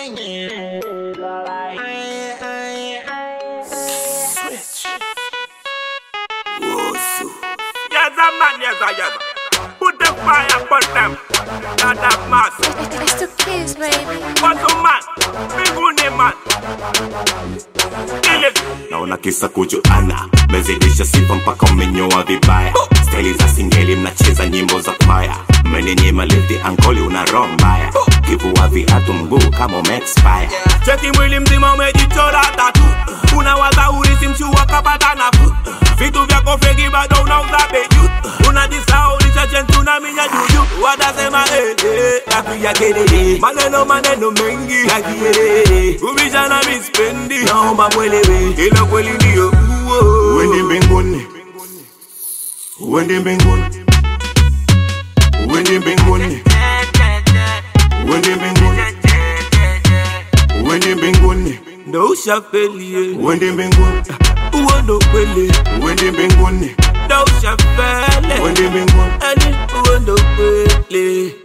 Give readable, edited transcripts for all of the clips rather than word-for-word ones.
Switch. Yes. Put the fire upon them. Not that mass. It's the kids, baby. What's a man? Big one, man. Naona kisa kujuana, mezidisha sifa mpaka umenyoa vibaya. Staili za singeli mnacheza nyimbo za kwaya. Mmenyima lifti ankoli una roho mbaya. Kivua viatu mguu kama ume-expire. Cheki mwili mzima umejichora tatu. Unawaza urisi mchua kapata nafu. Vitu vyako fegi bado unauza beju. Unajisahau lichache tunaminya juju. Watasema ya kelele. Maneno mengi ya kielele. Ubishana mispendi naomba mwelewe. Ila kweli ndio Uende mbinguni. Uende mbinguni. Uende mbinguni. Uende mbinguni. Uende mbinguni. ndo ushafeli. Uende mbinguni. Uondo kweli. Uende mbinguni. ndo ushafeli. Uende mbinguni. Ani uondo kweli.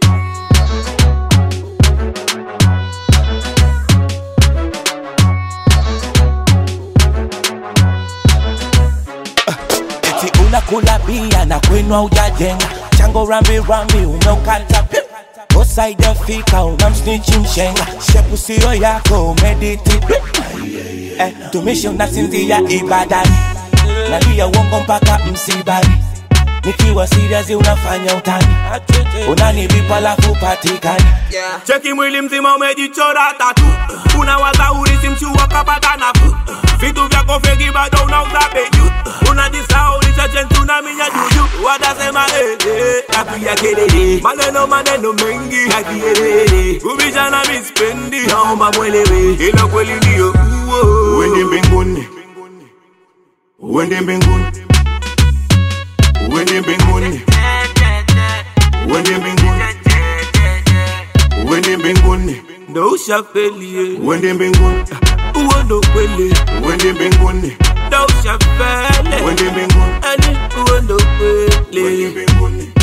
Unakula bia na kwenu ujajenga. Chango rambi umeukata piu. Osaide fika unamsnichi mshenga. Shepu siyo yako umediti tumishi unasinzia ibadani. Nalia uongo mpaka msibani. Nikiwa serious unafanya utani. Unanibipa lafu patikani. Cheki mwili mzima umejichora tatu. Unawaza urisi mchua kapata nafu. Vitu vyako fegi bado unauza beju. Unajisahau lichache tunaminya juju. Watasema ya kelele. Maneno mengi ya kielele. Ubishana mispendi naomba mwelewe. Ila kweli ndio Uende mbinguni. Uende mbinguni. Uende mbinguni. Uende mbinguni. Uende mbinguni. ndo ushafeli. Uende mbinguni. Uondo kweli. Uende mbinguni. ndo ushafeli. Uende mbinguni. Ani uondo kweli. Uende mbinguni.